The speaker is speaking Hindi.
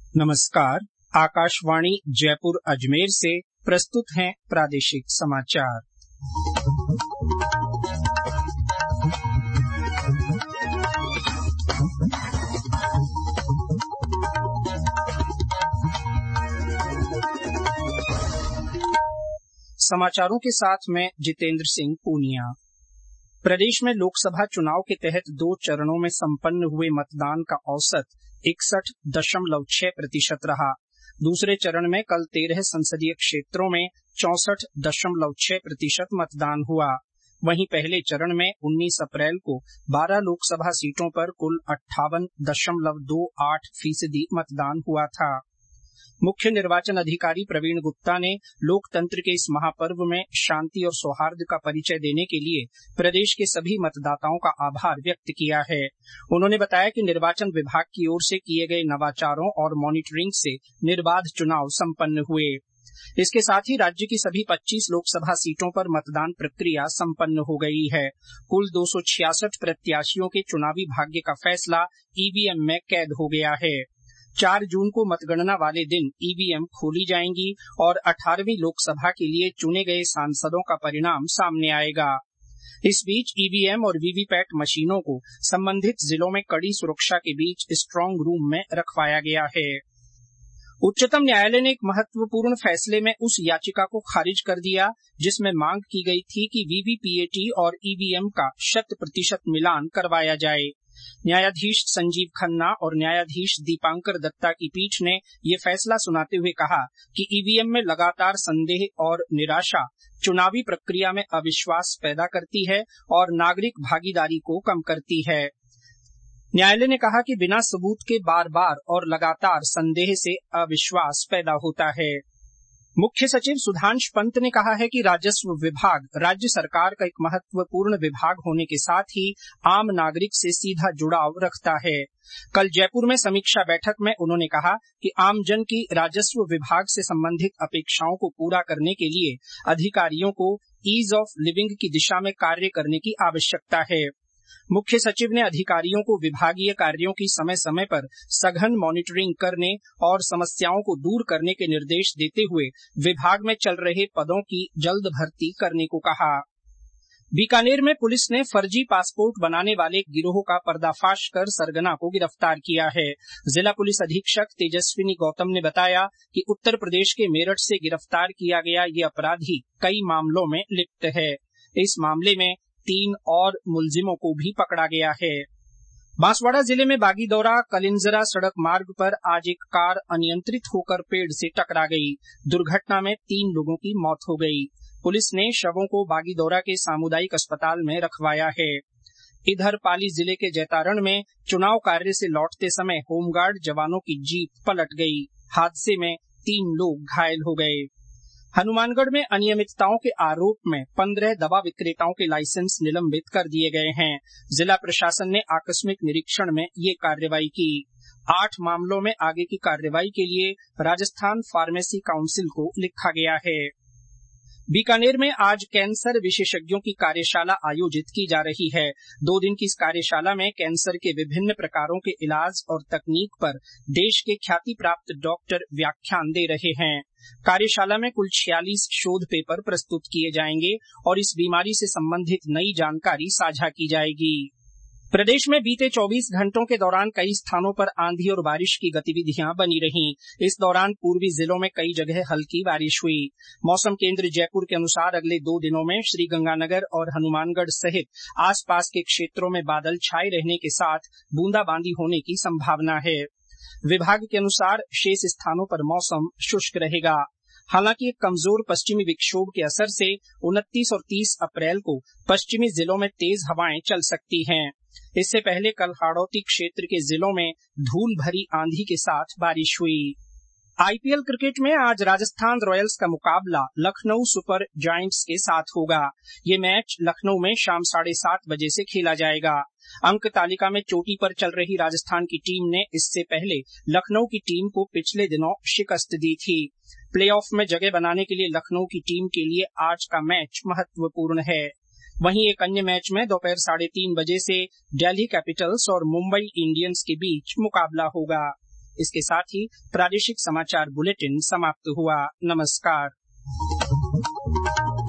नमस्कार। आकाशवाणी जयपुर अजमेर से प्रस्तुत हैं प्रादेशिक समाचार। समाचारों के साथ मैं जितेंद्र सिंह पूनिया। प्रदेश में लोकसभा चुनाव के तहत 2 चरणों में संपन्न हुए मतदान का औसत 61.6% रहा। दूसरे चरण में कल 13 संसदीय क्षेत्रों में 64.6% मतदान हुआ। वहीं पहले चरण में 19 अप्रैल को 12 लोकसभा सीटों पर कुल 58.28% मतदान हुआ था। मुख्य निर्वाचन अधिकारी प्रवीण गुप्ता ने लोकतंत्र के इस महापर्व में शांति और सौहार्द का परिचय देने के लिए प्रदेश के सभी मतदाताओं का आभार व्यक्त किया है। उन्होंने बताया कि निर्वाचन विभाग की ओर से किए गए नवाचारों और मॉनिटरिंग से निर्बाध चुनाव संपन्न हुए। इसके साथ ही राज्य की सभी 25 लोकसभा सीटों पर मतदान प्रक्रिया संपन्न हो गई है। कुल 266 प्रत्याशियों के चुनावी भाग्य का फैसला ईवीएम में कैद हो गया है। 4 जून को मतगणना वाले दिन ईवीएम खोली जाएंगी और 18वीं लोकसभा के लिए चुने गए सांसदों का परिणाम सामने आएगा। इस बीच ईवीएम और वीवीपैट मशीनों को संबंधित जिलों में कड़ी सुरक्षा के बीच स्ट्रांग रूम में रखवाया गया है। उच्चतम न्यायालय ने एक महत्वपूर्ण फैसले में उस याचिका को खारिज कर दिया जिसमें मांग की गई थी कि वीवीपीएटी और ईवीएम का 100% मिलान करवाया जाए। न्यायाधीश संजीव खन्ना और न्यायाधीश दीपांकर दत्ता की पीठ ने ये फैसला सुनाते हुए कहा कि ईवीएम में लगातार संदेह और निराशा चुनावी प्रक्रिया में अविश्वास पैदा करती है और नागरिक भागीदारी को कम करती है। न्यायालय ने कहा कि बिना सबूत के बार बार और लगातार संदेह से अविश्वास पैदा होता है। मुख्य सचिव सुधांश पंत ने कहा है कि राजस्व विभाग राज्य सरकार का एक महत्वपूर्ण विभाग होने के साथ ही आम नागरिक से सीधा जुड़ाव रखता है। कल जयपुर में समीक्षा बैठक में उन्होंने कहा कि आमजन की राजस्व विभाग से संबंधित अपेक्षाओं को पूरा करने के लिए अधिकारियों को ईज ऑफ लिविंग की दिशा में कार्य करने की आवश्यकता है। मुख्य सचिव ने अधिकारियों को विभागीय कार्यों की समय समय पर सघन मॉनिटरिंग करने और समस्याओं को दूर करने के निर्देश देते हुए विभाग में चल रहे पदों की जल्द भर्ती करने को कहा। बीकानेर में पुलिस ने फर्जी पासपोर्ट बनाने वाले एक गिरोह का पर्दाफाश कर सरगना को गिरफ्तार किया है। जिला पुलिस अधीक्षक तेजस्विनी गौतम ने बताया कि उत्तर प्रदेश के मेरठ से गिरफ्तार किया गया ये अपराधी कई मामलों में लिप्त है। इस मामले में 3 और मुलजिमों को भी पकड़ा गया है। बांसवाड़ा जिले में बागीदौरा कलिंजरा सड़क मार्ग पर आज एक कार अनियंत्रित होकर पेड़ से टकरा गई। दुर्घटना में 3 लोगों की मौत हो गई। पुलिस ने शवों को बागीदौरा के सामुदायिक अस्पताल में रखवाया है। इधर पाली जिले के जैतारण में चुनाव कार्य से लौटते समय होमगार्ड जवानों की जीप पलट गई। हादसे में 3 लोग घायल हो गए। हनुमानगढ़ में अनियमितताओं के आरोप में 15 दवा विक्रेताओं के लाइसेंस निलंबित कर दिए गए हैं। जिला प्रशासन ने आकस्मिक निरीक्षण में ये कार्रवाई की। 8 मामलों में आगे की कार्रवाई के लिए राजस्थान फार्मेसी काउंसिल को लिखा गया है। बीकानेर में आज कैंसर विशेषज्ञों की कार्यशाला आयोजित की जा रही है। 2 दिन की इस कार्यशाला में कैंसर के विभिन्न प्रकारों के इलाज और तकनीक पर देश के ख्याति प्राप्त डॉक्टर व्याख्यान दे रहे हैं। कार्यशाला में कुल 46 शोध पेपर प्रस्तुत किए जाएंगे और इस बीमारी से संबंधित नई जानकारी साझा की जाएगी। प्रदेश में बीते 24 घंटों के दौरान कई स्थानों पर आंधी और बारिश की गतिविधियां बनी रहीं। इस दौरान पूर्वी जिलों में कई जगह हल्की बारिश हुई। मौसम केंद्र जयपुर के अनुसार अगले 2 दिनों में श्रीगंगानगर और हनुमानगढ़ सहित आसपास के क्षेत्रों में बादल छाए रहने के साथ बूंदाबांदी होने की संभावना है। विभाग के अनुसार शेष स्थानों पर मौसम शुष्क रहेगा। हालांकि एक कमजोर पश्चिमी विक्षोभ के असर से 29 और 30 अप्रैल को पश्चिमी जिलों में तेज हवाएं चल सकती हैं। इससे पहले कल हाड़ौती क्षेत्र के जिलों में धूल भरी आंधी के साथ बारिश हुई। आईपीएल क्रिकेट में आज राजस्थान रॉयल्स का मुकाबला लखनऊ सुपर जायंट्स के साथ होगा। ये मैच लखनऊ में शाम 7:30 बजे से खेला जाएगा। अंक तालिका में चोटी पर चल रही राजस्थान की टीम ने इससे पहले लखनऊ की टीम को पिछले दिनों शिकस्त दी थी। प्लेऑफ में जगह बनाने के लिए लखनऊ की टीम के लिए आज का मैच महत्वपूर्ण है। वहीं एक अन्य मैच में दोपहर 3:30 बजे से दिल्ली कैपिटल्स और मुंबई इंडियंस के बीच मुकाबला होगा। इसके साथ ही प्रादेशिक समाचार बुलेटिन समाप्त हुआ। नमस्कार।